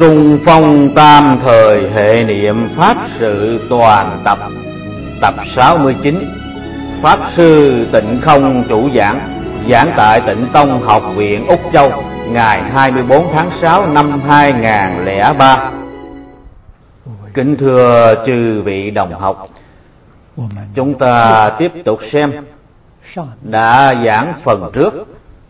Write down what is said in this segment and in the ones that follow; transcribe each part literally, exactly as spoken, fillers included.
Trung Phong tam thời hệ niệm Pháp sự toàn tập. Tập sáu mươi chín. Pháp sư Tịnh Không chủ giảng. Giảng tại Tịnh Tông Học viện Úc Châu, ngày hai mươi bốn tháng sáu năm hai nghìn không trăm lẻ ba. Kính thưa chư vị đồng học, chúng ta tiếp tục xem. Đã giảng phần trước,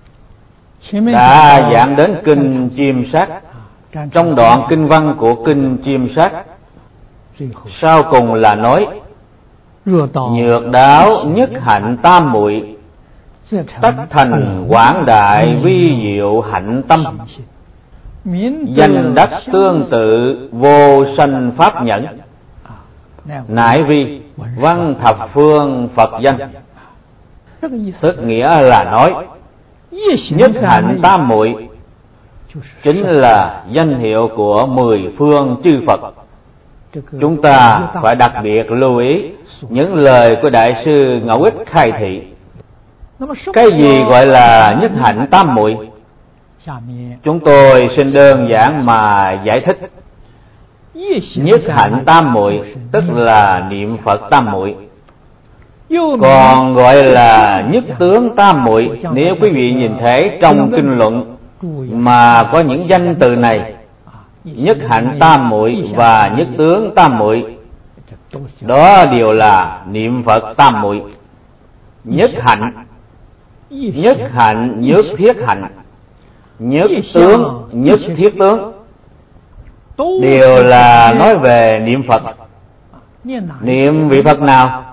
đã giảng đến kinh Chiêm Sát. Trong đoạn kinh văn của kinh Chiêm Sát, sau cùng là nói: nhược đáo nhất hạnh tam muội, tất thành quảng đại vi diệu hạnh tâm. Danh đắc tương tự vô sanh pháp nhẫn, nại vi văn thập phương Phật danh. Tức nghĩa là nói nhất hạnh tam muội chính là danh hiệu của mười phương chư Phật. Chúng ta phải đặc biệt lưu ý những lời của Đại sư Ngẫu Ích khai thị. Cái gì gọi là nhất hạnh tam muội? Chúng tôi xin đơn giản mà giải thích. Nhất hạnh tam muội tức là niệm Phật tam muội, còn gọi là nhất tướng tam muội. Nếu quý vị nhìn thấy trong kinh luận mà có những danh từ này, nhất hạnh tam muội và nhất tướng tam muội, đó đều là niệm Phật tam muội. Nhất hạnh, nhất hạnh nhất thiết hạnh, nhất tướng nhất thiết tướng, đều là nói về niệm Phật. Niệm vị Phật nào?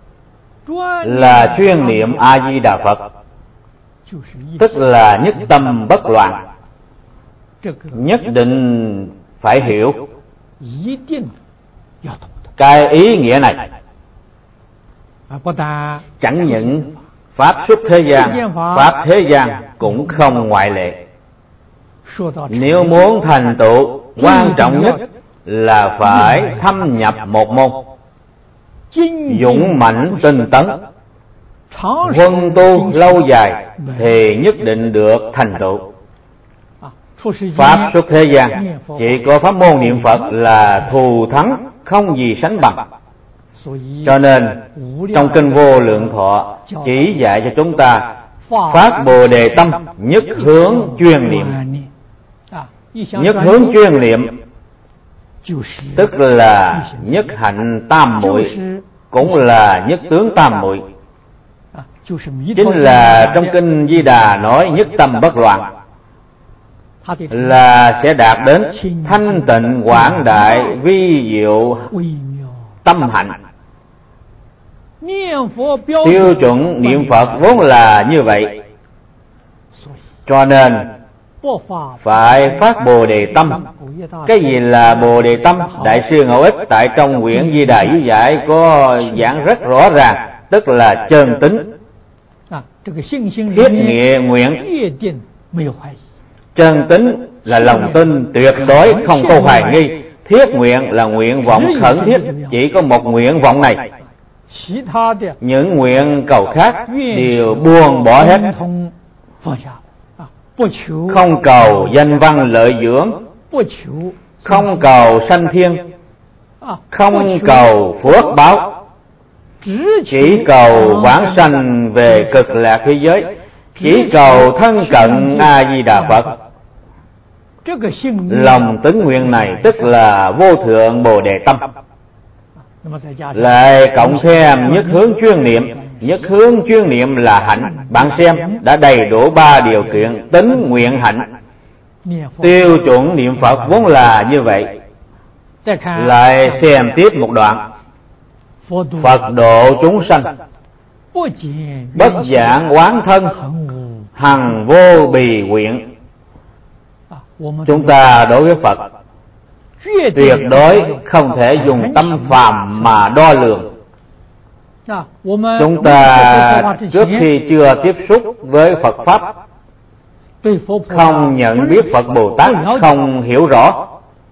Là chuyên niệm A Di Đà Phật, tức là nhất tâm bất loạn. Nhất định phải hiểu cái ý nghĩa này. Chẳng những Pháp xuất thế gian, Pháp thế gian cũng không ngoại lệ. Nếu muốn thành tựu, quan trọng nhất là phải thâm nhập một môn, dũng mãnh tinh tấn, huân tu lâu dài thì nhất định được thành tựu. Pháp xuất thế gian chỉ có pháp môn niệm Phật là thù thắng không gì sánh bằng. Cho nên trong kinh Vô Lượng Thọ chỉ dạy cho chúng ta phát Bồ Đề tâm, nhất hướng chuyên niệm. Nhất hướng chuyên niệm tức là nhất hạnh tam muội, cũng là nhất tướng tam muội. Chính là trong kinh Di Đà nói nhất tâm bất loạn, là sẽ đạt đến thanh tịnh quảng đại vi diệu tâm hạnh. Tiêu chuẩn niệm Phật vốn là như vậy, cho nên phải phát Bồ Đề tâm. Cái gì là Bồ Đề tâm? Đại sư Ngẫu Ích tại trong quyển Di Đà Chú Giải có giảng rất rõ ràng, tức là chân tín, thiết nghĩa nguyện. Chân tín là lòng tin tuyệt đối không có hoài nghi. Thiết nguyện là nguyện vọng khẩn thiết, chỉ có một nguyện vọng này. Những nguyện cầu khác đều buông bỏ hết. Không cầu danh văn lợi dưỡng, không cầu sanh thiên, không cầu phước báo, chỉ cầu vãng sanh về cực lạc thế giới, chỉ cầu thân cận A Di Đà Phật. Lòng tín nguyện này tức là vô thượng Bồ Đề tâm. Lại cộng thêm nhất hướng chuyên niệm. Nhất hướng chuyên niệm là hạnh. Bạn xem, đã đầy đủ ba điều kiện tín nguyện hạnh. Tiêu chuẩn niệm Phật vốn là như vậy. Lại xem tiếp một đoạn. Phật độ chúng sanh, bất giảng oán thân, hằng vô bì nguyện. Chúng ta đối với Phật tuyệt đối không thể dùng tâm phàm mà đo lường. Chúng ta trước khi chưa tiếp xúc với Phật Pháp, không nhận biết Phật Bồ Tát, không hiểu rõ,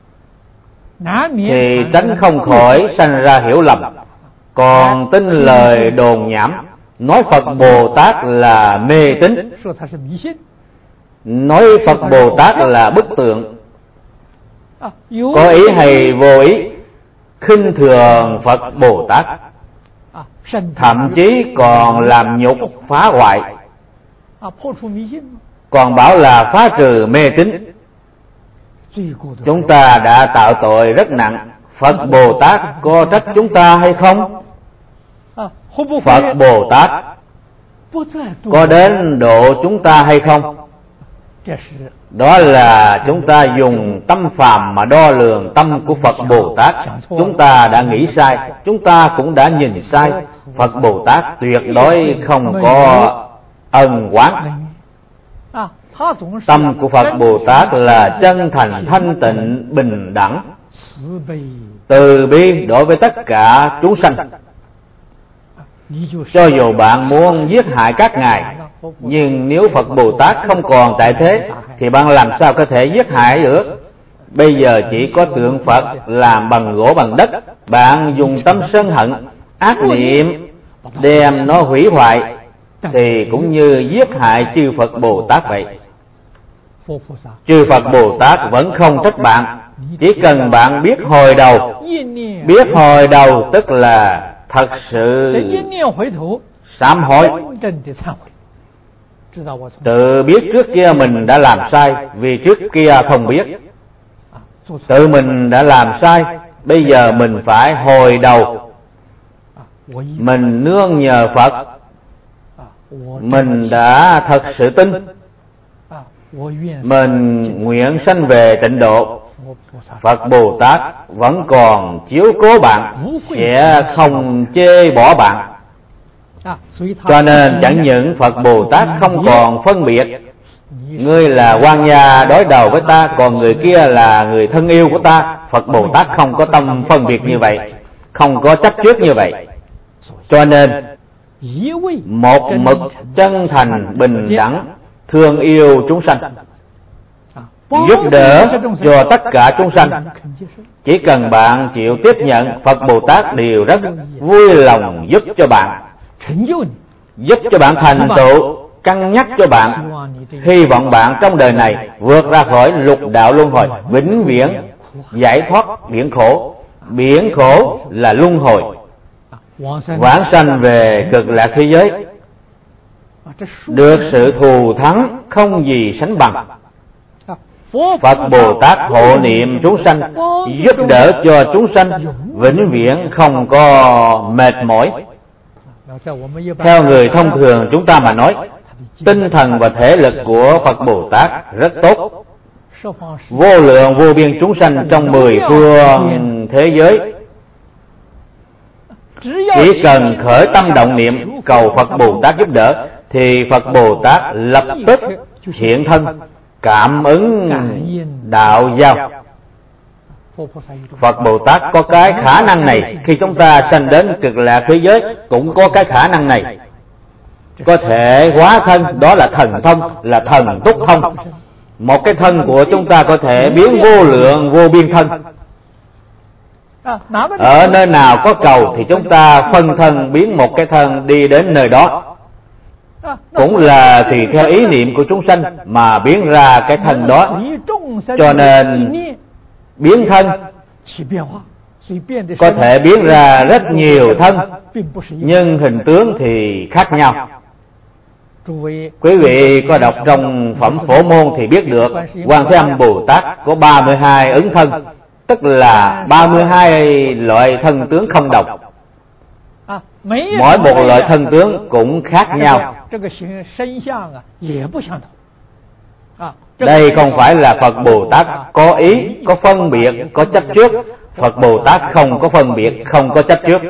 thì tránh không khỏi sanh ra hiểu lầm, còn tin lời đồn nhảm, nói Phật Bồ Tát là mê tín, nói Phật Bồ Tát là bức tượng, có ý hay vô ý khinh thường Phật Bồ Tát, thậm chí còn làm nhục phá hoại, còn bảo là phá trừ mê tín, chúng ta đã tạo tội rất nặng. Phật Bồ Tát có trách chúng ta hay không? Phật Bồ Tát có đến độ chúng ta hay không? Đó là chúng ta dùng tâm phàm mà đo lường tâm của Phật Bồ Tát. Chúng ta đã nghĩ sai, chúng ta cũng đã nhìn sai. Phật Bồ Tát tuyệt đối không có ân oán. Tâm của Phật Bồ Tát là chân thành, thanh tịnh, bình đẳng, từ bi đối với tất cả chúng sanh. Cho dù bạn muốn giết hại các ngài, nhưng nếu Phật Bồ Tát không còn tại thế thì bạn làm sao có thể giết hại được? Bây giờ chỉ có tượng Phật làm bằng gỗ bằng đất, bạn dùng tâm sân hận ác niệm đem nó hủy hoại thì cũng như giết hại chư Phật Bồ Tát vậy. Chư Phật Bồ Tát vẫn không trách bạn, chỉ cần bạn biết hồi đầu. Biết hồi đầu tức là thật sự sám hối, tự biết trước kia mình đã làm sai, vì trước kia không biết. Tự mình đã làm sai, bây giờ mình phải hồi đầu. Mình nương nhờ Phật, mình đã thật sự tin, mình nguyện sanh về tịnh độ. Phật Bồ Tát vẫn còn chiếu cố bạn, sẽ không chê bỏ bạn. Cho nên chẳng những Phật Bồ Tát không còn phân biệt, ngươi là quan gia đối đầu với ta, còn người kia là người thân yêu của ta. Phật Bồ Tát không có tâm phân biệt như vậy, không có chấp trước như vậy. Cho nên một mực chân thành, bình đẳng, thương yêu chúng sanh, giúp đỡ cho tất cả chúng sanh. Chỉ cần bạn chịu tiếp nhận, Phật Bồ Tát đều rất vui lòng giúp cho bạn, giúp cho bạn thành tựu, cân nhắc cho bạn, hy vọng bạn trong đời này vượt ra khỏi lục đạo luân hồi, vĩnh viễn giải thoát biển khổ. Biển khổ là luân hồi, vãng sanh về cực lạc thế giới, được sự thù thắng không gì sánh bằng. Phật Bồ Tát hộ niệm chúng sanh, giúp đỡ cho chúng sanh vĩnh viễn không có mệt mỏi. Theo người thông thường chúng ta mà nói, tinh thần và thể lực của Phật Bồ Tát rất tốt. Vô lượng vô biên chúng sanh trong mười phương thế giới, chỉ cần khởi tâm động niệm cầu Phật Bồ Tát giúp đỡ thì Phật Bồ Tát lập tức hiện thân, cảm ứng đạo giao. Phật Bồ Tát có cái khả năng này, khi chúng ta sanh đến cực lạc thế giới cũng có cái khả năng này, có thể hóa thân, đó là thần thông, là thần túc thông. Một cái thân của chúng ta có thể biến vô lượng vô biên thân. Ở nơi nào có cầu thì chúng ta phân thân biến một cái thân đi đến nơi đó, cũng là tùy theo ý niệm của chúng sanh mà biến ra cái thân đó. Cho nên biến thân có thể biến ra rất nhiều thân, nhưng hình tướng thì khác nhau. Quý vị có đọc trong phẩm Phổ Môn thì biết được, Quan Thế Âm Bồ Tát có ba mươi hai ứng thân, tức là ba mươi hai loại thân tướng không đồng. Mỗi một loại thân tướng cũng khác nhau. Đây không phải là Phật Bồ Tát có ý, có phân biệt, có chấp trước. Phật Bồ Tát không có phân biệt, không có chấp trước.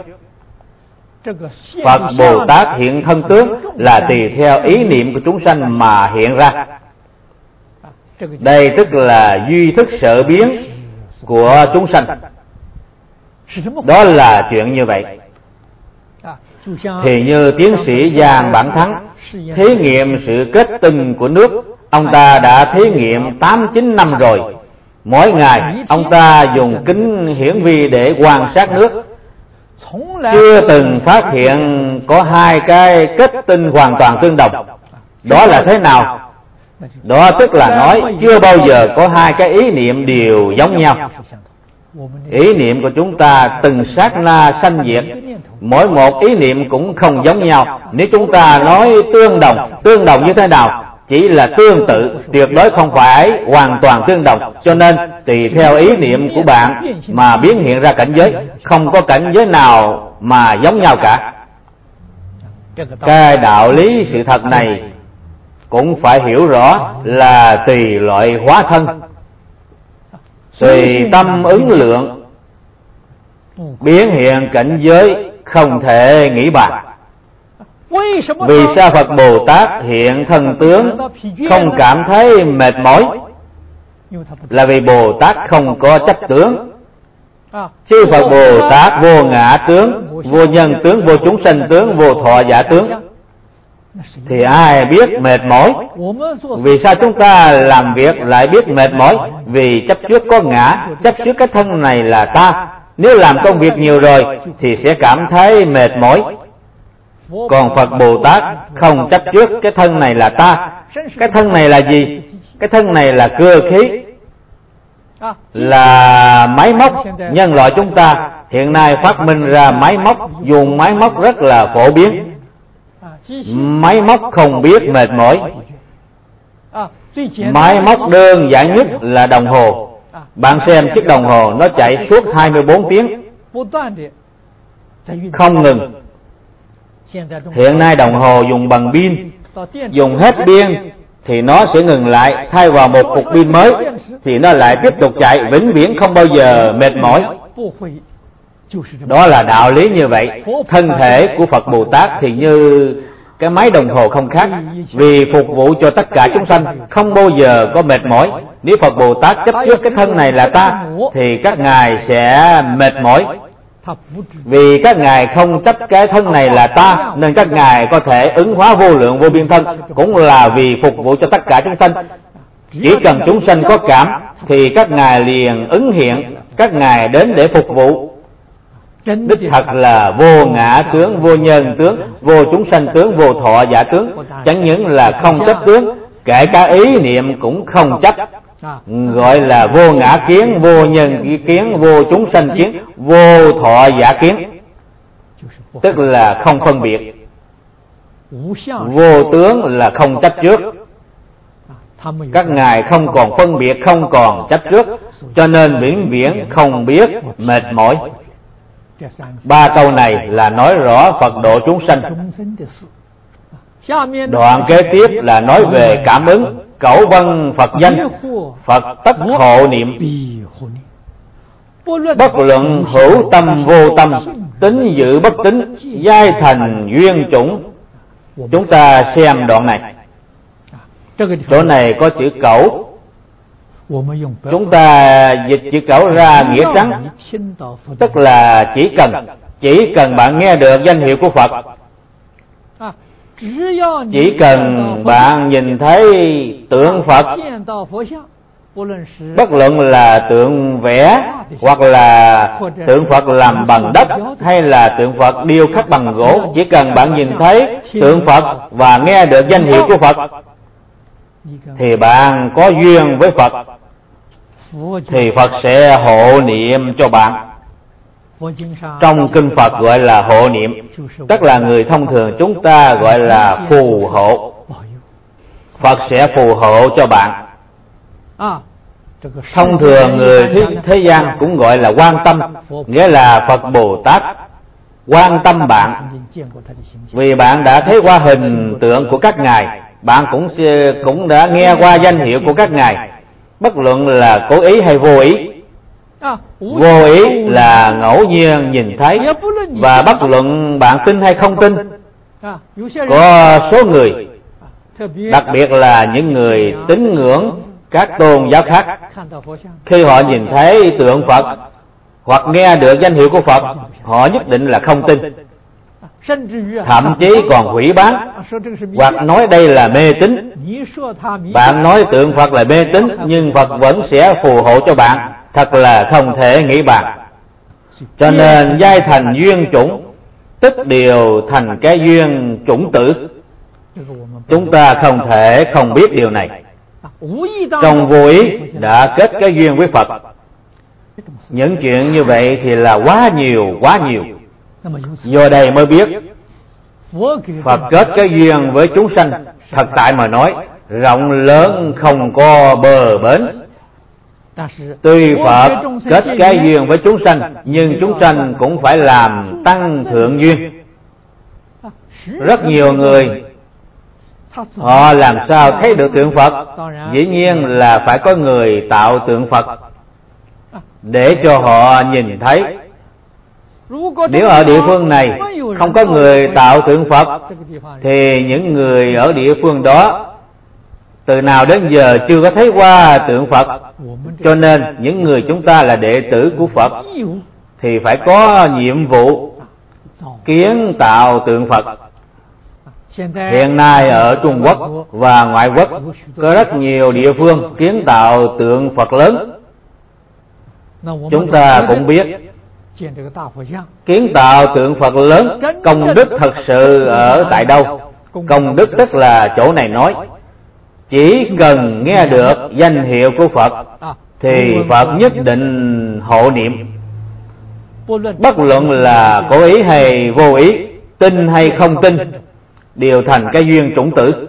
Phật Bồ Tát hiện thân tướng là tùy theo ý niệm của chúng sanh mà hiện ra. Đây tức là duy thức sở biến của chúng sanh. Đó là chuyện như vậy. Thì như tiến sĩ Giang Bản Thắng thí nghiệm sự kết tinh của nước, ông ta đã thí nghiệm tám chín năm rồi. Mỗi ngày ông ta dùng kính hiển vi để quan sát nước, chưa từng phát hiện có hai cái kết tinh hoàn toàn tương đồng. Đó là thế nào? Đó tức là nói chưa bao giờ có hai cái ý niệm đều giống nhau. Ý niệm của chúng ta từng sát na sanh diệt, mỗi một ý niệm cũng không giống nhau. Nếu chúng ta nói tương đồng, tương đồng như thế nào? Chỉ là tương tự, tuyệt đối không phải hoàn toàn tương đồng. Cho nên tùy theo ý niệm của bạn mà biến hiện ra cảnh giới, không có cảnh giới nào mà giống nhau cả. Cái đạo lý sự thật này cũng phải hiểu rõ là tùy loại hóa thân, tùy tâm ứng lượng, biến hiện cảnh giới không thể nghĩ bàn. Vì sao Phật Bồ Tát hiện thân tướng không cảm thấy mệt mỏi? Là vì Bồ Tát không có chấp tướng. Chứ Phật Bồ Tát vô ngã tướng, vô nhân tướng, vô chúng sanh tướng, vô thọ giả tướng, thì ai biết mệt mỏi? Vì sao chúng ta làm việc lại biết mệt mỏi? Vì chấp trước có ngã, chấp trước cái thân này là ta. Nếu làm công việc nhiều rồi thì sẽ cảm thấy mệt mỏi. Còn Phật Bồ Tát không chấp trước cái thân này là ta. Cái thân này là gì? Cái thân này là cơ khí, là máy móc. Nhân loại chúng ta hiện nay phát minh ra máy móc, dùng máy móc rất là phổ biến. Máy móc không biết mệt mỏi. Máy móc đơn giản nhất là đồng hồ. Bạn xem chiếc đồng hồ nó chạy suốt hai mươi bốn tiếng không ngừng. Hiện nay đồng hồ dùng bằng pin, dùng hết pin thì nó sẽ ngừng lại, thay vào một cục pin mới thì nó lại tiếp tục chạy, vĩnh viễn không bao giờ mệt mỏi. Đó là đạo lý như vậy. Thân thể của Phật Bồ Tát thì như cái máy đồng hồ không khác, vì phục vụ cho tất cả chúng sanh, không bao giờ có mệt mỏi. Nếu Phật Bồ Tát chấp trước cái thân này là ta thì các ngài sẽ mệt mỏi. Vì các ngài không chấp cái thân này là ta, nên các ngài có thể ứng hóa vô lượng vô biên thân, cũng là vì phục vụ cho tất cả chúng sanh. Chỉ cần chúng sanh có cảm thì các ngài liền ứng hiện, các ngài đến để phục vụ. Đích thật là vô ngã tướng, vô nhân tướng, vô chúng sanh tướng, vô thọ giả tướng. Chẳng những là không chấp tướng, kể cả ý niệm cũng không chấp. Gọi là vô ngã kiến, vô nhân kiến, vô chúng sanh kiến, vô thọ giả kiến. Tức là không phân biệt. Vô tướng là không chấp trước. Các ngài không còn phân biệt, không còn chấp trước, cho nên vĩnh viễn không biết mệt mỏi. Ba câu này là nói rõ Phật độ chúng sanh. Đoạn kế tiếp là nói về cảm ứng. Cẩu vân Phật danh, Phật tất hộ niệm. Bất luận hữu tâm vô tâm, tính dự bất tính, giai thành duyên chủng. Chúng ta xem đoạn này. Chỗ này có chữ cẩu. Chúng ta dịch chữ cẩu ra nghĩa trắng, tức là chỉ cần Chỉ cần bạn nghe được danh hiệu của Phật, chỉ cần bạn nhìn thấy tượng Phật, bất luận là tượng vẽ hoặc là tượng Phật làm bằng đất hay là tượng Phật điêu khắc bằng gỗ, chỉ cần bạn nhìn thấy tượng Phật và nghe được danh hiệu của Phật thì bạn có duyên với Phật, thì Phật sẽ hộ niệm cho bạn. Trong kinh Phật gọi là hộ niệm, tức là người thông thường chúng ta gọi là phù hộ. Phật sẽ phù hộ cho bạn. Thông thường người thế, thế gian cũng gọi là quan tâm, nghĩa là Phật Bồ Tát quan tâm bạn. Vì bạn đã thấy qua hình tượng của các ngài, bạn cũng cũng đã nghe qua danh hiệu của các ngài, bất luận là cố ý hay vô ý. Vô ý là ngẫu nhiên nhìn thấy, và bất luận bạn tin hay không tin. Có số người, đặc biệt là những người tín ngưỡng các tôn giáo khác, khi họ nhìn thấy tượng Phật hoặc nghe được danh hiệu của Phật, họ nhất định là không tin, thậm chí còn hủy bán hoặc nói đây là mê tín. Bạn nói tượng Phật là mê tín, nhưng Phật vẫn sẽ phù hộ cho bạn, thật là không thể nghĩ bàn. Cho nên giai thành duyên chủng, tức đều thành cái duyên chủng tử. Chúng ta không thể không biết điều này. trong vô ý đã kết cái duyên với Phật. Những chuyện như vậy thì là quá nhiều, quá nhiều. Do đây mới biết Phật kết cái duyên với chúng sanh, thật tại mà nói rộng lớn không có bờ bến. Tuy Phật kết cái duyên với chúng sanh, nhưng chúng sanh cũng phải làm tăng thượng duyên. Rất nhiều người họ làm sao thấy được tượng Phật? Dĩ nhiên là phải có người tạo tượng Phật để cho họ nhìn thấy. Nếu ở địa phương này không có người tạo tượng Phật thì những người ở địa phương đó từ nào đến giờ chưa có thấy qua tượng Phật. Cho nên những người chúng ta là đệ tử của Phật thì phải có nhiệm vụ kiến tạo tượng Phật. Hiện nay ở Trung Quốc và ngoại quốc có rất nhiều địa phương kiến tạo tượng Phật lớn. Chúng ta cũng biết kiến tạo tượng Phật lớn công đức thật sự ở tại đâu? Công đức tức là chỗ này nói chỉ cần nghe được danh hiệu của Phật thì Phật nhất định hộ niệm. Bất luận là cố ý hay vô ý, tin hay không tin, đều thành cái duyên chủng tử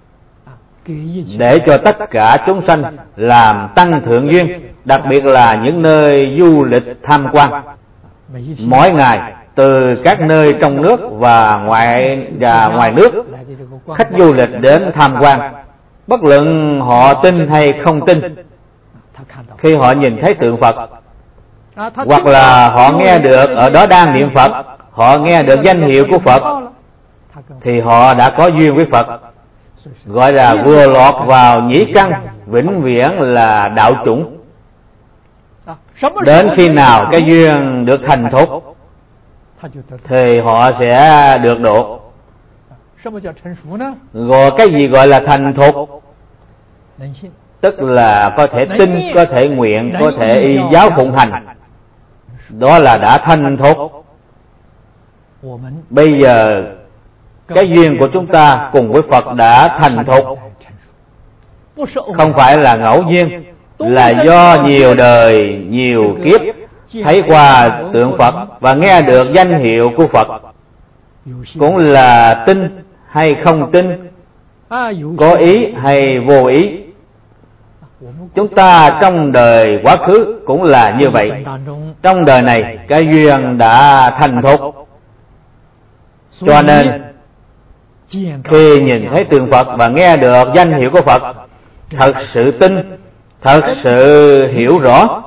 để cho tất cả chúng sanh làm tăng thượng duyên. Đặc biệt là những nơi du lịch tham quan, mỗi ngày từ các nơi trong nước và ngoài và ngoài nước, khách du lịch đến tham quan, bất luận họ tin hay không tin, khi họ nhìn thấy tượng Phật hoặc là họ nghe được ở đó đang niệm Phật, họ nghe được danh hiệu của Phật thì họ đã có duyên với Phật, gọi là vừa lọt vào nhĩ căn, vĩnh viễn là đạo chủng. Đến khi nào cái duyên được thành thục thì họ sẽ được độ. Gọi cái gì gọi là thành thục? Tức là có thể tin, có thể nguyện, có thể y giáo phụng hành, đó là đã thành thục. Bây giờ cái duyên của chúng ta cùng với Phật đã thành thục, không phải là ngẫu nhiên, là do nhiều đời, nhiều kiếp thấy qua tượng Phật và nghe được danh hiệu của Phật. Cũng là tin hay không tin, có ý hay vô ý. Chúng ta trong đời quá khứ cũng là như vậy. Trong đời này cái duyên đã thành thục, cho nên khi nhìn thấy tượng Phật và nghe được danh hiệu của Phật, thật sự tin, thật sự hiểu rõ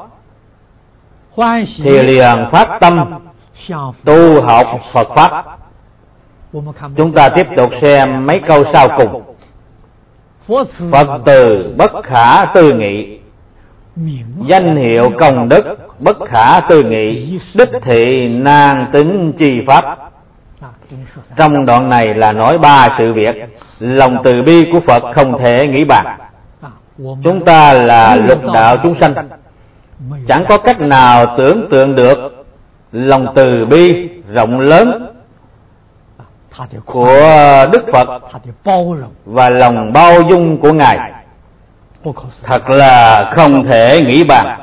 thì liền phát tâm tu học Phật Pháp. Chúng ta tiếp tục xem mấy câu sau cùng. Phật từ bất khả tư nghị, danh hiệu công đức bất khả tư nghị, đích thị nan tính chi pháp. Trong đoạn này là nói ba sự việc. Lòng từ bi của Phật không thể nghĩ bàn. Chúng ta là lục đạo chúng sanh, chẳng có cách nào tưởng tượng được lòng từ bi rộng lớn của Đức Phật và lòng bao dung của Ngài, thật là không thể nghĩ bàn.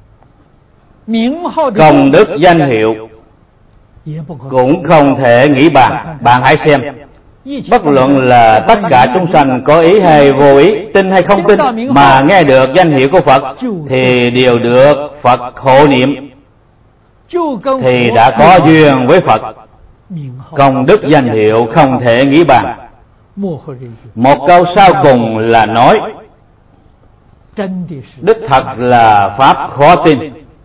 Công đức danh hiệu cũng không thể nghĩ bàn. Bạn hãy xem, bất luận là tất cả chúng sanh có ý hay vô ý, tin hay không tin, mà nghe được danh hiệu của Phật thì đều được Phật hộ niệm, thì đã có duyên với Phật. Công đức danh hiệu không thể nghĩ bàn. Một câu sau cùng là nói đích thật là pháp khó tin.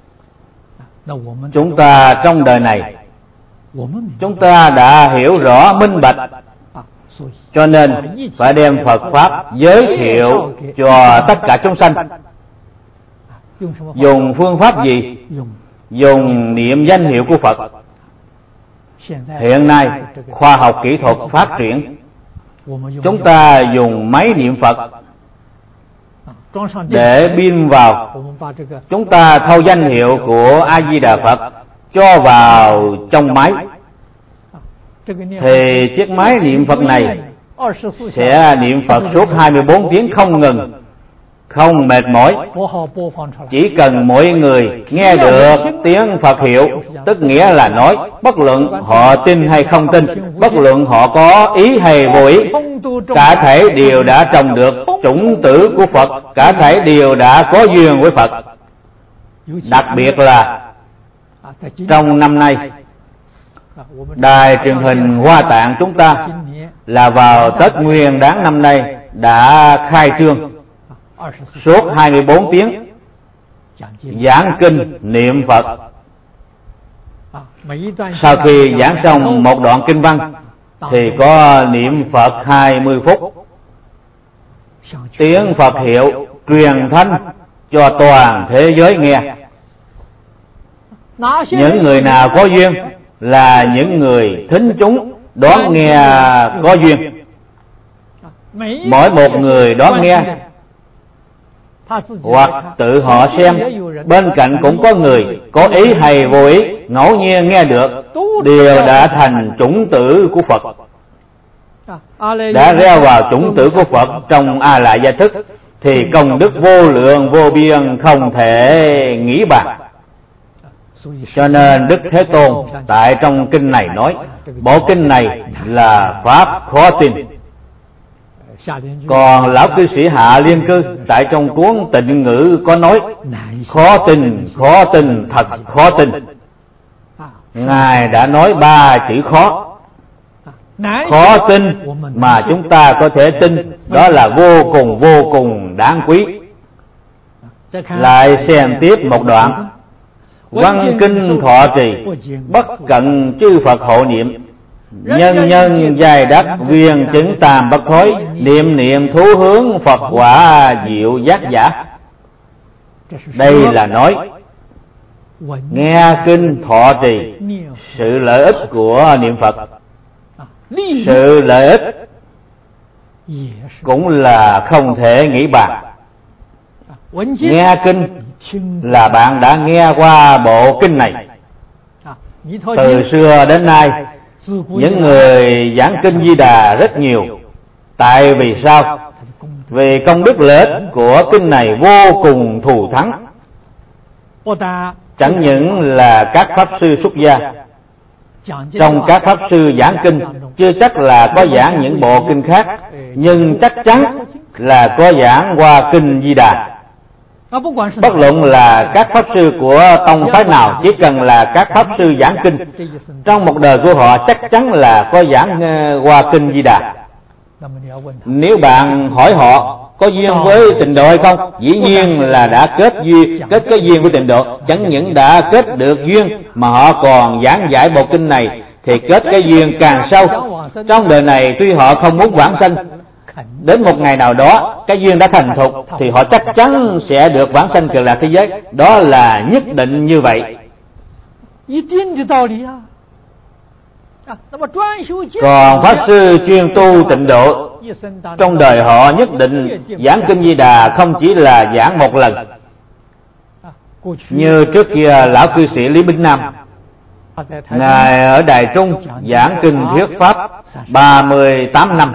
Chúng ta trong đời này chúng ta đã hiểu rõ minh bạch, cho nên phải đem Phật Pháp giới thiệu cho tất cả chúng sanh. Dùng phương pháp gì? Dùng niệm danh hiệu của Phật. Hiện nay khoa học kỹ thuật phát triển, chúng ta dùng máy niệm Phật để pin vào, chúng ta thâu danh hiệu của A Di Đà Phật cho vào trong máy, thì chiếc máy niệm Phật này sẽ niệm Phật suốt hai mươi bốn tiếng không ngừng, không mệt mỏi. Chỉ cần mỗi người nghe được tiếng Phật hiệu, tức nghĩa là nói, bất luận họ tin hay không tin, bất luận họ có ý hay vô ý, cả thảy đều đã trồng được chủng tử của Phật, cả thảy đều đã có duyên với Phật. Đặc biệt là trong năm nay, đài truyền hình Hoa Tạng chúng ta là vào Tết Nguyên Đán năm nay đã khai trương suốt hai mươi bốn tiếng giảng kinh niệm Phật. Sau khi giảng xong một đoạn kinh văn thì có niệm Phật hai mươi phút, tiếng Phật hiệu truyền thanh cho toàn thế giới nghe. Những người nào có duyên là những người thính chúng đón nghe có duyên. Mỗi một người đón nghe hoặc tự họ xem, bên cạnh cũng có người có ý hay vô ý ngẫu nhiên nghe được, đều đã thành chủng tử của Phật, đã gieo vào chủng tử của Phật trong A Lại Gia Thức, thì công đức vô lượng vô biên không thể nghĩ bàn. Cho nên Đức Thế Tôn tại trong kinh này nói, bộ kinh này là pháp khó tin. Còn lão cư sĩ Hạ Liên Cư tại trong cuốn Tịnh Ngữ có nói, khó tin, khó tin, thật khó tin. Ngài đã nói ba chữ khó. Khó tin mà chúng ta có thể tin, đó là vô cùng vô cùng đáng quý. Lại xem tiếp một đoạn: văn kinh thọ trì, bất cận chư Phật hộ niệm, nhân nhân dài đắc viên chứng tam bất thối, niệm niệm thú hướng Phật quả diệu giác giả. Đây là nói nghe kinh thọ trì, sự lợi ích của niệm Phật, sự lợi ích cũng là không thể nghĩ bàn. Nghe kinh là bạn đã nghe qua bộ kinh này. Từ xưa đến nay, những người giảng kinh Di Đà rất nhiều. Tại vì sao? Vì công đức lợi ích của kinh này vô cùng thù thắng. Chẳng những là các pháp sư xuất gia, trong các pháp sư giảng kinh chưa chắc là có giảng những bộ kinh khác, nhưng chắc chắn là có giảng qua kinh Di Đà. Bất luận là các pháp sư của tông phái nào, chỉ cần là các pháp sư giảng kinh, trong một đời của họ chắc chắn là có giảng qua kinh Di Đà. Nếu bạn hỏi họ có duyên với Tịnh Độ hay không, dĩ nhiên là đã kết duyên, kết cái duyên với Tịnh Độ. Chẳng những đã kết được duyên mà họ còn giảng giải bộ kinh này, thì kết cái duyên càng sâu. Trong đời này tuy họ không muốn vãng sanh, đến một ngày nào đó cái duyên đã thành thục thì họ chắc chắn sẽ được vãng sanh cực lạc thế giới. Đó là nhất định như vậy. Còn pháp sư chuyên tu Tịnh Độ, trong đời họ nhất định giảng kinh Di Đà không chỉ là giảng một lần. Như trước kia lão cư sĩ Lý Bính Nam, Ngài ở Đài Trung giảng kinh thuyết pháp ba mươi tám năm.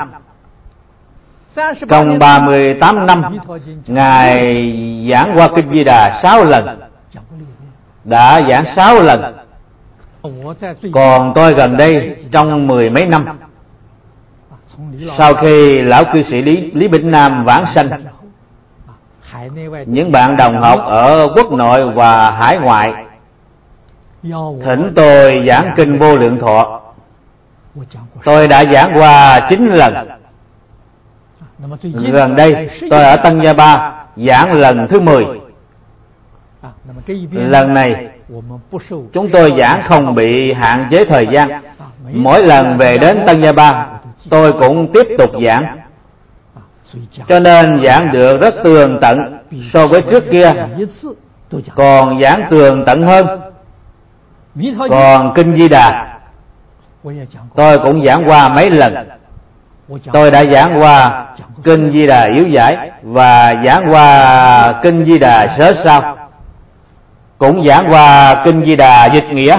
Trong ba mươi tám năm, Ngài giảng qua kinh Di Đà sáu lần, đã giảng sáu lần. Còn tôi gần đây trong mười mấy năm, sau khi lão cư sĩ Lý, Lý Bính Nam vãng sanh, những bạn đồng học ở quốc nội và hải ngoại thỉnh tôi giảng kinh Vô Lượng Thọ. Tôi đã giảng qua chín lần. Gần đây tôi ở Tân Gia Ba giảng lần thứ mười. Lần này chúng tôi giảng không bị hạn chế thời gian. Mỗi lần về đến Tân Gia Ba tôi cũng tiếp tục giảng, cho nên giảng được rất tường tận so với trước kia, còn giảng tường tận hơn. Còn kinh Di Đà tôi cũng giảng qua mấy lần. Tôi đã giảng qua kinh Di Đà Yếu Giải và giảng qua kinh Di Đà Sớ Sao, cũng giảng qua kinh Di Đà Dịch Nghĩa.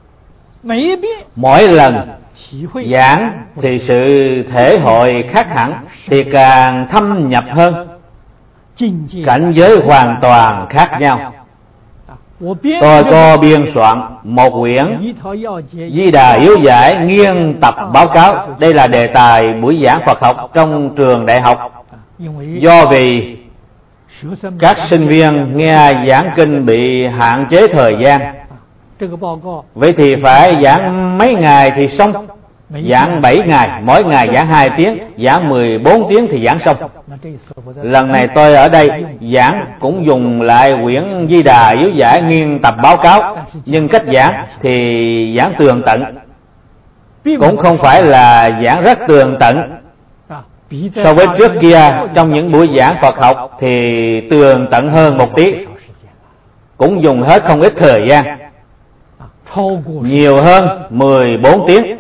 Mỗi lần giảng thì sự thể hội khác hẳn, thì càng thâm nhập hơn. cảnh giới hoàn toàn khác nhau. Tôi có biên soạn một quyển Di Đà Yếu Giải nghiên tập báo cáo. Đây là đề tài buổi giảng Phật học trong trường đại học. Do vì các sinh viên nghe giảng kinh bị hạn chế thời gian, vậy thì phải giảng mấy ngày thì xong. Giảng bảy ngày, mỗi ngày giảng hai tiếng, giảng mười bốn tiếng thì giảng xong. Lần này tôi ở đây giảng cũng dùng lại quyển Di Đà Yếu Giải nghiên tập báo cáo, nhưng cách giảng thì giảng tường tận, cũng không phải là giảng rất tường tận. So với trước kia trong những buổi giảng Phật học thì tường tận hơn một tí, cũng dùng hết không ít thời gian, nhiều hơn mười bốn tiếng.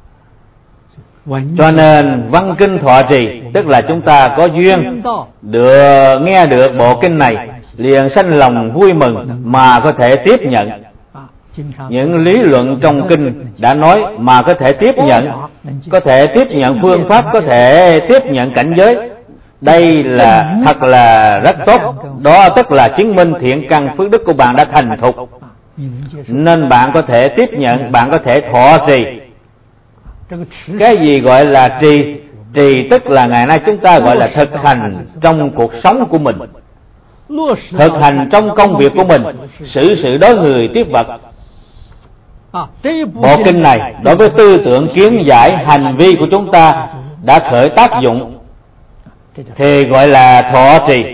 Cho nên văn kinh thọ trì, tức là chúng ta có duyên được nghe được bộ kinh này, liền sanh lòng vui mừng mà có thể tiếp nhận những lý luận trong kinh đã nói, mà có thể tiếp nhận, có thể tiếp nhận phương pháp, có thể tiếp nhận cảnh giới. Đây là thật là rất tốt. Đó tức là chứng minh thiện căn phước đức của bạn đã thành thục, nên bạn có thể tiếp nhận, bạn có thể thọ trì. Cái gì gọi là trì? Trì tức là ngày nay chúng ta gọi là thực hành trong cuộc sống của mình, thực hành trong công việc của mình, xử sự đối người tiếp vật. Bộ kinh này đối với tư tưởng kiến giải hành vi của chúng ta đã khởi tác dụng thì gọi là thọ trì.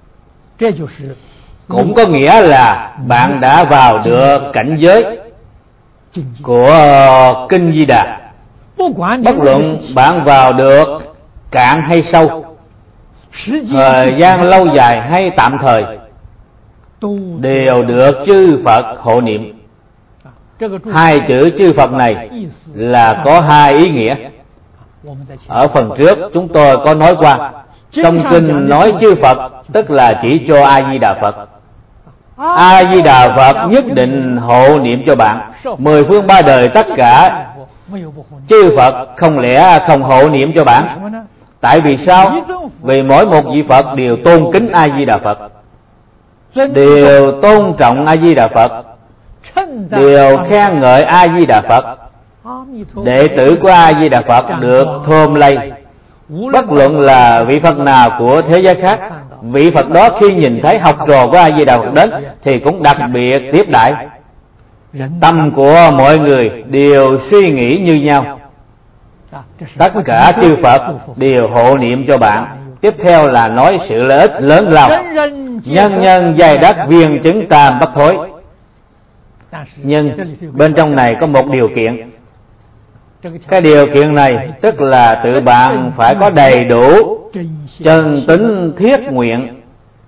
Cũng có nghĩa là bạn đã vào được cảnh giới của kinh Di Đà. Bất luận bạn vào được cạn hay sâu, thời gian lâu dài hay tạm thời, đều được chư Phật hộ niệm. Hai chữ chư Phật này là có hai ý nghĩa. Ở phần trước chúng tôi có nói qua, trong kinh nói chư Phật tức là chỉ cho A Di Đà Phật. A Di Đà Phật nhất định hộ niệm cho bạn. Mười phương ba đời tất cả chư Phật không lẽ không hộ niệm cho bạn? Tại vì sao? Vì mỗi một vị Phật đều tôn kính A Di Đà Phật, đều tôn trọng A Di Đà Phật, đều khen ngợi A Di Đà Phật. Đệ tử của A Di Đà Phật được thơm lây. Bất luận là vị Phật nào của thế giới khác, vị Phật đó khi nhìn thấy học trò của A Di Đà Phật đến thì cũng đặc biệt tiếp đãi. Tâm của mọi người đều suy nghĩ như nhau. Tất cả chư Phật đều hộ niệm cho bạn. Tiếp theo là nói sự lợi ích lớn lao, nhân nhân giai đắc viên chứng tam bất thối. Nhưng bên trong này có một điều kiện. Cái điều kiện này tức là tự bạn phải có đầy đủ chân tính thiết nguyện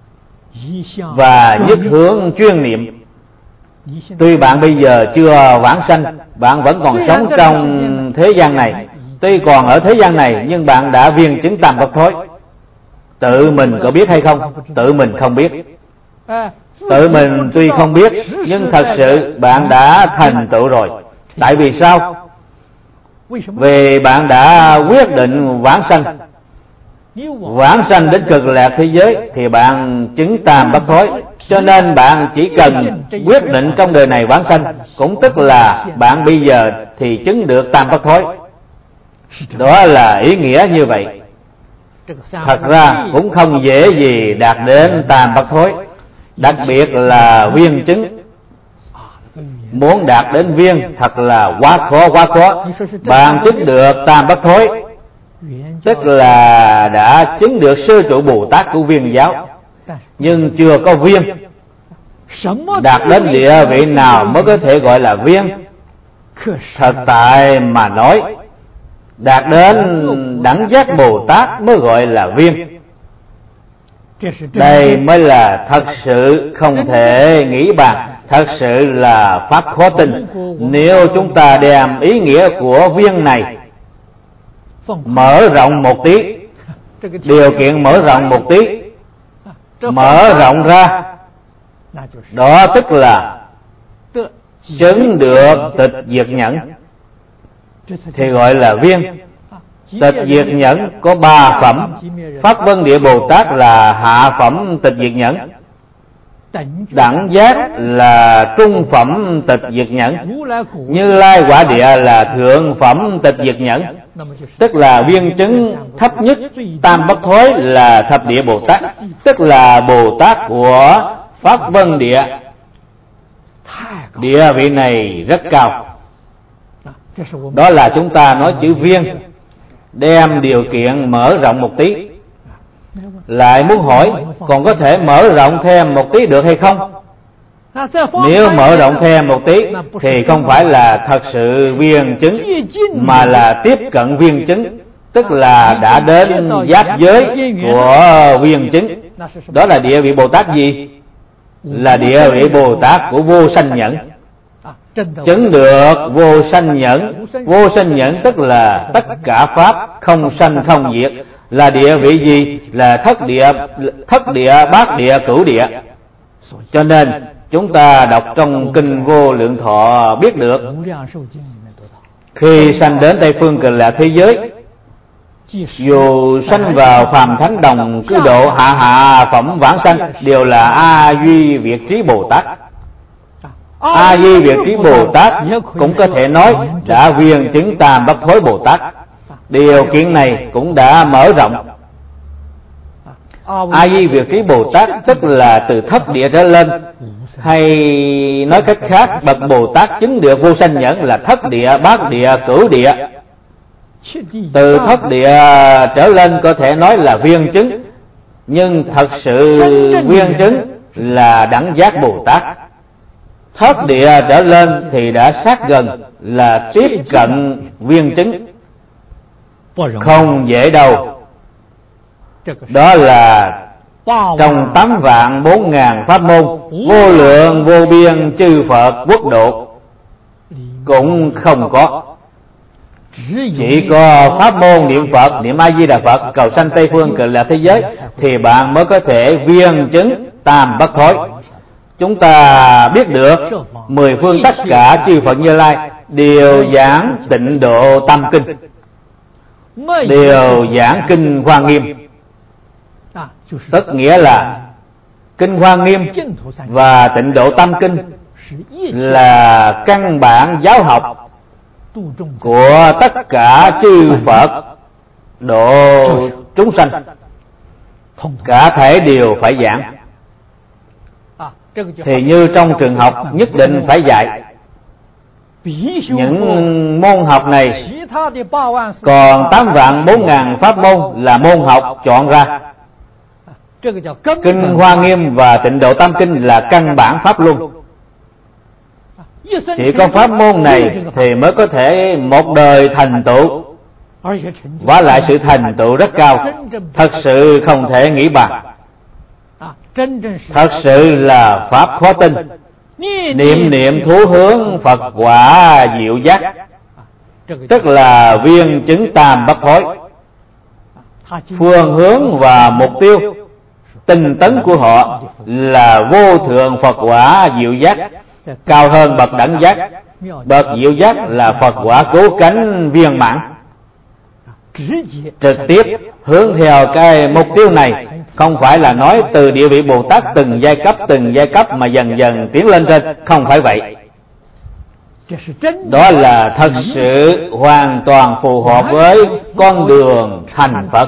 và nhất hướng chuyên niệm. Tuy bạn bây giờ chưa vãng sanh, bạn vẫn còn sống trong thế gian này, tuy còn ở thế gian này nhưng bạn đã viên chứng tam bất thối. Tự mình có biết hay không? Tự mình không biết. Tự mình tuy không biết nhưng thật sự bạn đã thành tựu rồi. Tại vì sao? Vì bạn đã quyết định vãng sanh. Vãng sanh đến cực lạc thế giới thì bạn chứng tam bất thối. Cho nên bạn chỉ cần quyết định trong đời này vãng sanh, cũng tức là bạn bây giờ thì chứng được tam bất thối. Đó là ý nghĩa như vậy. Thật ra cũng không dễ gì đạt đến tam bất thối, đặc biệt là viên chứng. Muốn đạt đến viên thật là quá khó quá khó. Bạn chứng được tam bất thối tức là đã chứng được sư trụ Bồ Tát của Viên giáo, nhưng chưa có viên. Đạt đến địa vị nào mới có thể gọi là viên? Thật tại mà nói, đạt đến đẳng giác Bồ Tát mới gọi là viên. Đây mới là thật sự không thể nghĩ bàn, thật sự là pháp khó tin. Nếu chúng ta đem ý nghĩa của viên này mở rộng một tí, điều kiện mở rộng một tí, mở rộng ra, đó tức là chứng được tịch diệt nhẫn, thì gọi là viên. Tịch diệt nhẫn có ba phẩm. Pháp Vân Địa Bồ Tát là hạ phẩm tịch diệt nhẫn, đẳng giác là trung phẩm tịch diệt nhẫn, Như Lai Quả Địa là thượng phẩm tịch diệt nhẫn, tức là viên chứng thấp nhất tam bất thối là thập địa Bồ Tát, tức là Bồ Tát của Pháp Vân Địa. Địa vị này rất cao. Đó là chúng ta nói chữ viên, đem điều kiện mở rộng một tí. Lại muốn hỏi, còn có thể mở rộng thêm một tí được hay không? Nếu mở rộng thêm một tí thì không phải là thật sự viên chứng, mà là tiếp cận viên chứng, tức là đã đến giác giới của viên chứng. Đó là địa vị Bồ Tát gì? Là địa vị Bồ Tát của vô sanh nhẫn. Chứng được vô sanh nhẫn. Vô sanh nhẫn tức là tất cả pháp không sanh không diệt. Là địa vị gì? Là thất địa, thất địa, bát địa, cửu địa. Cho nên chúng ta đọc trong Kinh Vô Lượng Thọ biết được, khi sanh đến Tây Phương Cực Lạc thế giới, dù sanh vào phàm thánh đồng cư độ, hạ hạ phẩm vãng sanh, đều là A Duy Việt Trí Bồ Tát. A Duy Việt Trí Bồ Tát cũng có thể nói đã viên chứng tam bất thối Bồ Tát. Điều kiện này cũng đã mở rộng. A Di Việt Trí Bồ Tát tức là từ thất địa trở lên, hay nói cách khác, bậc Bồ Tát chứng được vô sanh nhẫn là thất địa, bát địa, cửu địa. Từ thất địa trở lên có thể nói là viên chứng, nhưng thật sự viên chứng là đẳng giác Bồ Tát. Thất địa trở lên thì đã sát gần, là tiếp cận viên chứng, không dễ đâu. Đó là trong tám vạn bốn ngàn pháp môn, vô lượng vô biên chư Phật quốc độ cũng không có. Chỉ có pháp môn niệm Phật, niệm A Di Đà Phật, cầu sanh Tây Phương Cực Lạc thế giới, thì bạn mới có thể viên chứng tam bất thối. Chúng ta biết được mười phương tất cả chư Phật Như Lai đều giảng Tịnh Độ Tam Kinh, đều giảng Kinh Hoa Nghiêm. Tức nghĩa là Kinh Hoa Nghiêm và Tịnh Độ Tam Kinh là căn bản giáo học của tất cả chư Phật độ chúng sanh, cả thể đều phải giảng. Thì như trong trường học nhất định phải dạy những môn học này, còn tám vạn bốn ngàn pháp môn là môn học chọn ra. Kinh Hoa Nghiêm và Tịnh Độ Tam Kinh là căn bản pháp luân. Chỉ có pháp môn này thì mới có thể một đời thành tựu, và lại sự thành tựu rất cao, thật sự không thể nghĩ bàn. Thật sự là pháp khó tin. Niệm niệm thú hướng Phật quả diệu giác, tức là viên chứng tam bất thối. Phương hướng và mục tiêu tinh tấn của họ là vô thượng Phật quả diệu giác, cao hơn bậc đẳng giác. Bậc diệu giác là Phật quả cứu cánh viên mãn. Trực tiếp hướng theo cái mục tiêu này, không phải là nói từ địa vị Bồ Tát từng giai cấp từng giai cấp mà dần dần tiến lên trên, không phải vậy. Đó là thật sự hoàn toàn phù hợp với con đường thành Phật.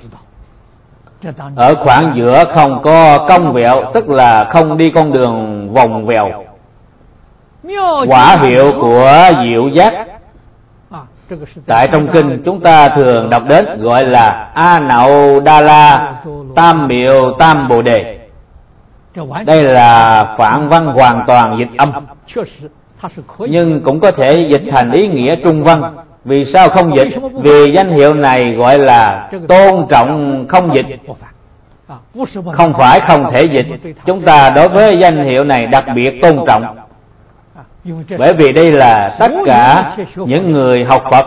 Ở khoảng giữa không có cong vẹo, tức là không đi con đường vòng vèo. Quả hiệu của diệu giác tại trong kinh chúng ta thường đọc đến gọi là A Nậu Đa La Tam Miệu Tam Bồ Đề. Đây là phản văn hoàn toàn dịch âm, nhưng cũng có thể dịch thành ý nghĩa trung văn. Vì sao không dịch? Vì danh hiệu này gọi là tôn trọng không dịch. Không phải không thể dịch, chúng ta đối với danh hiệu này đặc biệt tôn trọng. Bởi vì đây là tất cả những người học Phật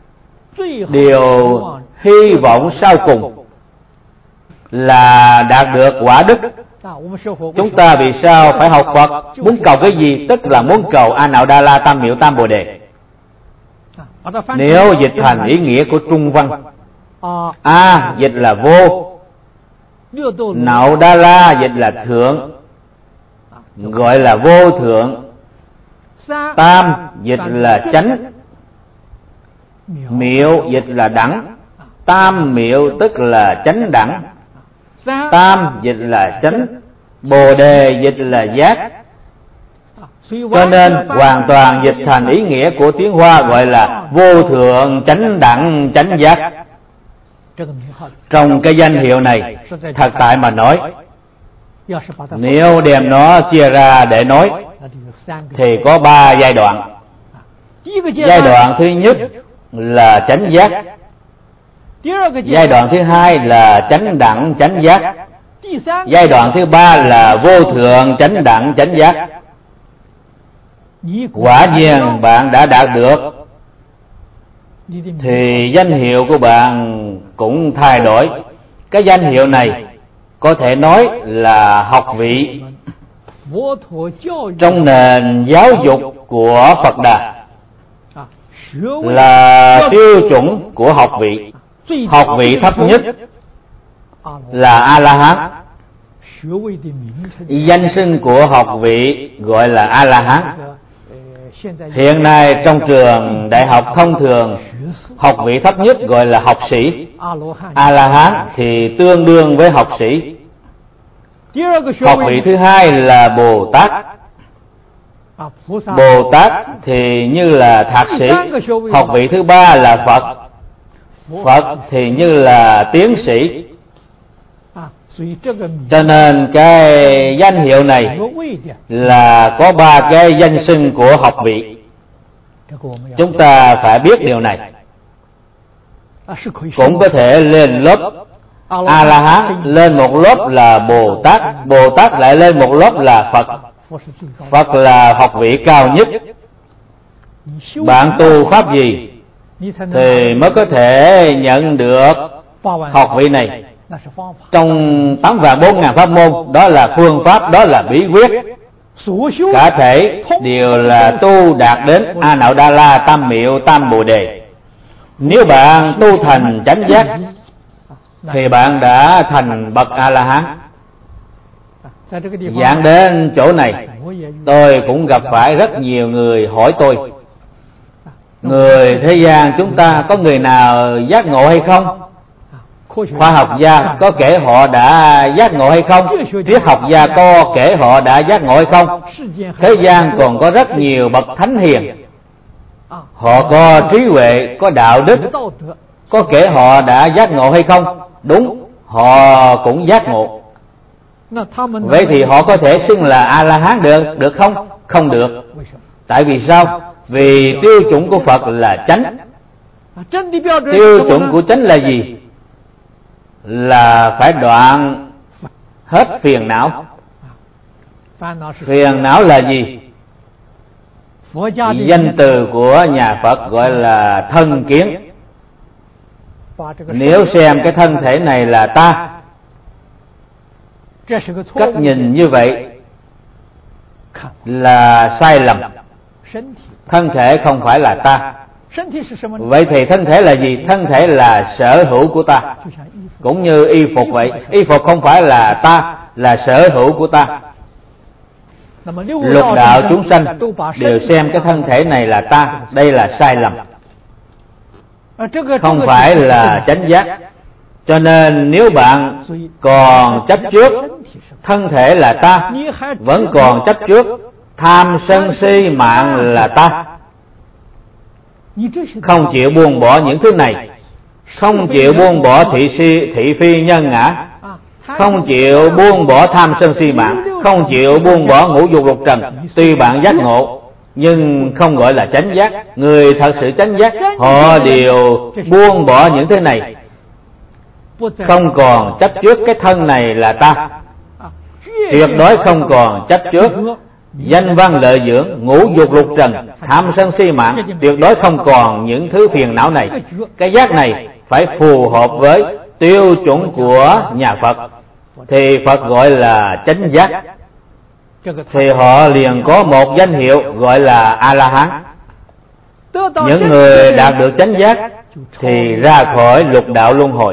đều hy vọng sau cùng là đạt được quả đức. Chúng ta vì sao phải học Phật? Muốn cầu cái gì? Tức là muốn cầu A Nậu Đa La Tam Miệu Tam Bồ Đề. Nếu dịch thành ý nghĩa của Trung văn, A dịch là vô, Nậu Đa La dịch là thượng, gọi là vô thượng. Tam dịch là chánh, miệu dịch là đẳng. Tam miệu tức là chánh đẳng. Tam dịch là chánh, Bồ đề dịch là giác. Cho nên hoàn toàn dịch thành ý nghĩa của tiếng Hoa gọi là vô thượng chánh đẳng chánh giác. Trong cái danh hiệu này, thật tại mà nói, nếu đem nó chia ra để nói thì có ba giai đoạn. Giai đoạn thứ nhất là chánh giác, giai đoạn thứ hai là chánh đẳng chánh giác, giai đoạn thứ ba là vô thượng chánh đẳng chánh giác. Quả nhiên bạn đã đạt được thì danh hiệu của bạn cũng thay đổi. Cái danh hiệu này có thể nói là học vị trong nền giáo dục của Phật Đà, là tiêu chuẩn của học vị. Học vị thấp nhất là A-la-hán. Danh xưng của học vị gọi là A-la-hán. Hiện nay trong trường đại học thông thường, học vị thấp nhất gọi là học sĩ. A-la-hán thì tương đương với học sĩ. Học vị thứ hai là Bồ Tát. Bồ Tát thì như là thạc sĩ. Học vị thứ ba là Phật. Phật thì như là tiến sĩ. Cho nên cái danh hiệu này là có ba cái danh xưng của học vị. Chúng ta phải biết điều này. Cũng có thể lên lớp A-la-hán, lên một lớp là Bồ Tát, Bồ Tát lại lên một lớp là Phật. Phật là học vị cao nhất. Bạn tu pháp gì thì mới có thể nhận được học vị này. Trong tám vạn bốn ngàn pháp môn, đó là phương pháp, đó là bí quyết. Cả thể đều là tu đạt đến A Nậu Đa La, Tam Miệu, Tam Bồ Đề. Nếu bạn tu thành chánh giác thì bạn đã thành bậc A-la-hán. Giảng đến chỗ này, tôi cũng gặp phải rất nhiều người hỏi tôi, người thế gian chúng ta có người nào giác ngộ hay không? Khoa học gia có kể họ đã giác ngộ hay không? Triết học gia có kể họ đã giác ngộ hay không? Thế gian còn có rất nhiều bậc thánh hiền, họ có trí huệ, có đạo đức, có kể họ đã giác ngộ hay không? Đúng, họ cũng giác ngộ. Vậy thì họ có thể xưng là A-la-hán được, được không? Không được. Tại vì sao? Vì tiêu chuẩn của Phật là chánh. Tiêu chuẩn của chánh là gì? Là phải đoạn hết phiền não. Phiền não là gì? Danh từ của nhà Phật gọi là thân kiến. Nếu xem cái thân thể này là ta, cách nhìn như vậy là sai lầm. Thân thể không phải là ta. Vậy thì thân thể là gì? Thân thể là sở hữu của ta. Cũng như y phục vậy, y phục không phải là ta, là sở hữu của ta. Lục đạo chúng sanh đều xem cái thân thể này là ta, đây là sai lầm, không phải là chánh giác. Cho nên nếu bạn còn chấp trước thân thể là ta, vẫn còn chấp trước tham sân si mạng là ta, không chịu buông bỏ những thứ này, không chịu buông bỏ thị si, thị phi nhân ngã, không chịu buông bỏ tham sân si mạng, không chịu buông bỏ ngũ dục lục trần, tuy bạn giác ngộ nhưng không gọi là chánh giác. Người thật sự chánh giác họ đều buông bỏ những thứ này, không còn chấp trước cái thân này là ta, tuyệt đối không còn chấp trước danh văn lợi dưỡng, ngũ dục lục trần, tham sân si mạng, tuyệt đối không còn những thứ phiền não này. Cái giác này phải phù hợp với tiêu chuẩn của nhà Phật, thì Phật gọi là chánh giác, thì họ liền có một danh hiệu gọi là A-la-hán. Những người đạt được chánh giác thì ra khỏi lục đạo luân hồi,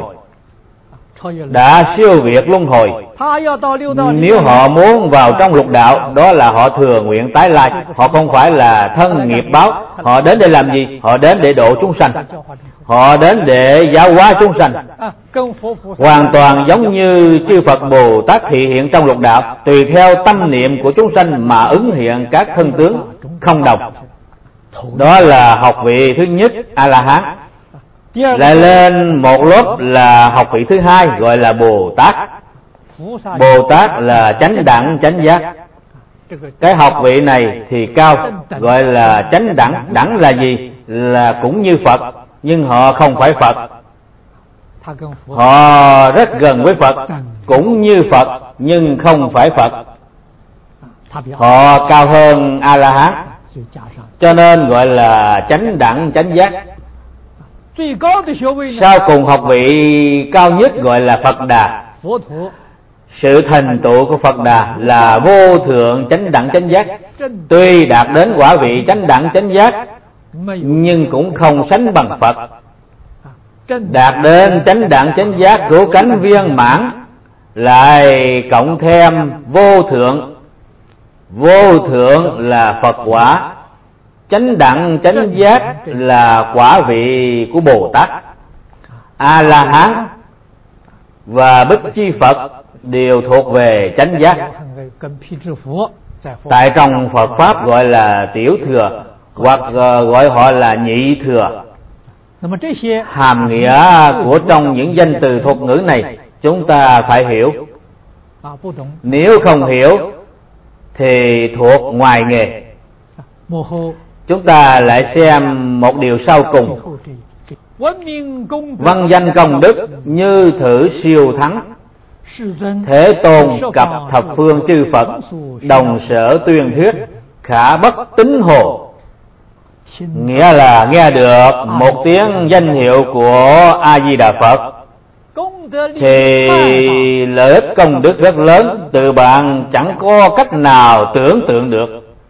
đã siêu việt luân hồi. Nếu họ muốn vào trong lục đạo, đó là họ thừa nguyện tái lai. Họ không phải là thân nghiệp báo. Họ đến để làm gì? Họ đến để độ chúng sanh, họ đến để giáo hóa chúng sanh. Hoàn toàn giống như chư Phật Bồ Tát thị hiện trong lục đạo, tùy theo tâm niệm của chúng sanh mà ứng hiện các thân tướng không đồng. Đó là học vị thứ nhất, A-la-hán. Lại lên một lớp là học vị thứ hai, gọi là Bồ Tát. Bồ Tát là chánh đẳng chánh giác. Cái học vị này thì cao, gọi là chánh đẳng. Đẳng là gì? Là cũng như Phật, nhưng họ không phải Phật. Họ rất gần với Phật, cũng như Phật, nhưng không phải Phật. Họ cao hơn A-la-hán, cho nên gọi là chánh đẳng chánh giác. Sau cùng học vị cao nhất gọi là Phật Đà. Sự thành tựu của Phật Đà là vô thượng chánh đẳng chánh giác. Tuy đạt đến quả vị chánh đẳng chánh giác, nhưng cũng không sánh bằng Phật. Đạt đến chánh đẳng chánh giác cứu cánh viên mãn, lại cộng thêm vô thượng. Vô thượng là Phật quả, chánh đẳng chánh giác là quả vị của Bồ Tát. A-la-hán và Bích Chi Phật đều thuộc về chánh giác. Tại trong Phật Pháp gọi là tiểu thừa, hoặc gọi họ là nhị thừa. Hàm nghĩa của trong những danh từ thuật ngữ này chúng ta phải hiểu. Nếu không hiểu thì thuộc ngoài nghề. Chúng ta lại xem một điều sau cùng. Văn danh công đức như thử siêu thắng, Thế Tôn cập thập phương chư Phật, đồng sở tuyên thuyết, khả bất tín hồ. Nghĩa là nghe được một tiếng danh hiệu của A-di-đà Phật thì lợi ích công đức rất lớn, từ bạn chẳng có cách nào tưởng tượng được.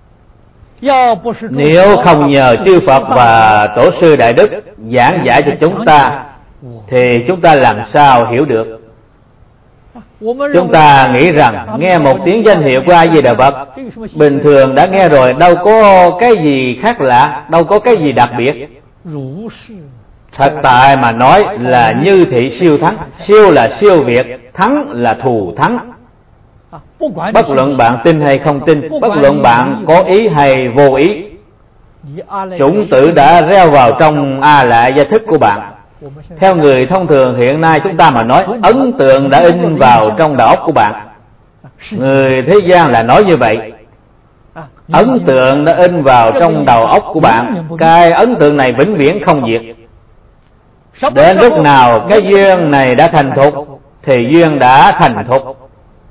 Nếu không nhờ chư Phật và Tổ sư Đại Đức giảng giải cho chúng ta thì chúng ta làm sao hiểu được. Chúng ta nghĩ rằng nghe một tiếng danh hiệu của A-di-đà Phật bình thường đã nghe rồi, đâu có cái gì khác lạ, đâu có cái gì đặc biệt. Thật tại mà nói là như thị siêu thắng. Siêu là siêu việt, thắng là thù thắng. Bất luận bạn tin hay không tin, bất luận bạn có ý hay vô ý, chủng tử đã gieo vào trong A Lại gia thức của bạn. Theo người thông thường hiện nay chúng ta mà nói, ấn tượng đã in vào trong đầu óc của bạn. Người thế gian là nói như vậy. Ấn tượng đã in vào trong đầu óc của bạn. Cái ấn tượng này vĩnh viễn không diệt. Đến lúc nào cái duyên này đã thành thục thì duyên đã thành thục,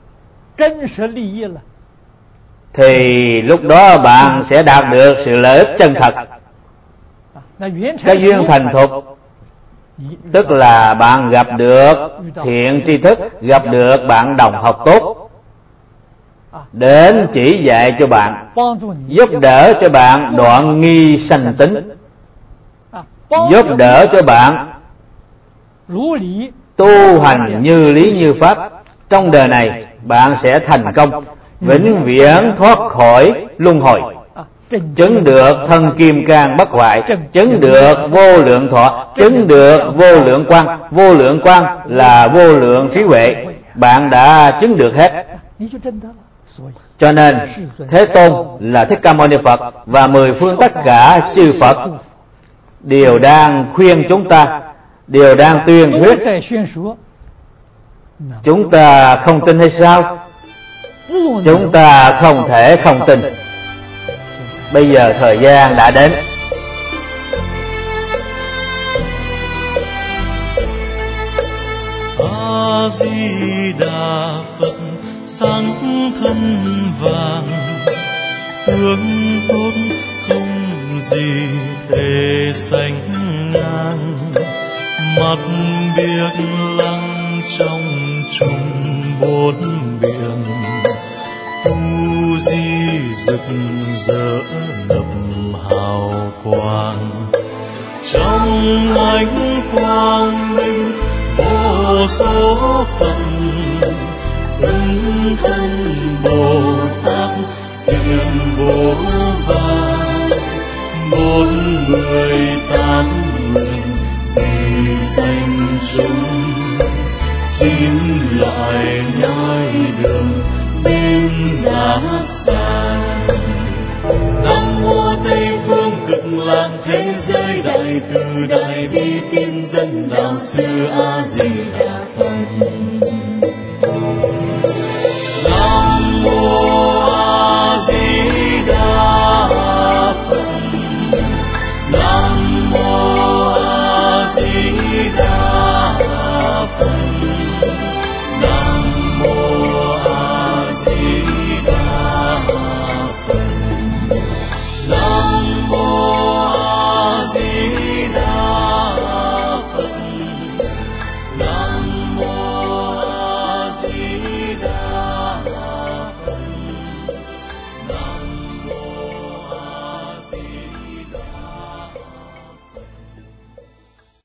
thì lúc đó bạn sẽ đạt được sự lợi ích chân thật. Cái duyên thành thục tức là bạn gặp được thiện tri thức, gặp được bạn đồng học tốt, đến chỉ dạy cho bạn, giúp đỡ cho bạn đoạn nghi sanh tính, giúp đỡ cho bạn tu hành như lý như pháp. Trong đời này bạn sẽ thành công, vĩnh viễn thoát khỏi luân hồi, chứng được thân kim cang bất hoại, chứng được vô lượng thọ, chứng được vô lượng quang. Vô lượng quang là vô lượng trí huệ, bạn đã chứng được hết. Cho nên Thế Tôn là Thích Ca Mâu Ni Phật và mười phương tất cả chư Phật đều đang khuyên chúng ta, đều đang tuyên thuyết. Chúng ta không tin hay sao? Chúng ta không thể không tin. Bây giờ thời gian đã đến. A Di Đà Phật sáng thân vàng, tướng tốt không gì thể sánh ngang, mặt biếc lăng trong chung bốn biển, tu di rực rỡ thập hào quang. Trong ánh quang minh vô số phận, ứng thân Bồ Tát nguyện bố vàng. Bốn mươi tám nguyện vì sanh chúng, chín loại nhói đường đêm giá sang. Nam mô Tây phương cực lạc thế giới đại từ đại bi tiên dân đạo sư A Di Đà Phật. Nam mô A Di Đà Phật. Nam mô A Di Đà Phật. Nam mô A Di Đà Phật. Nam mô A Di Đà Phật. Nam mô A Di Đà Phật. Nam mô A Di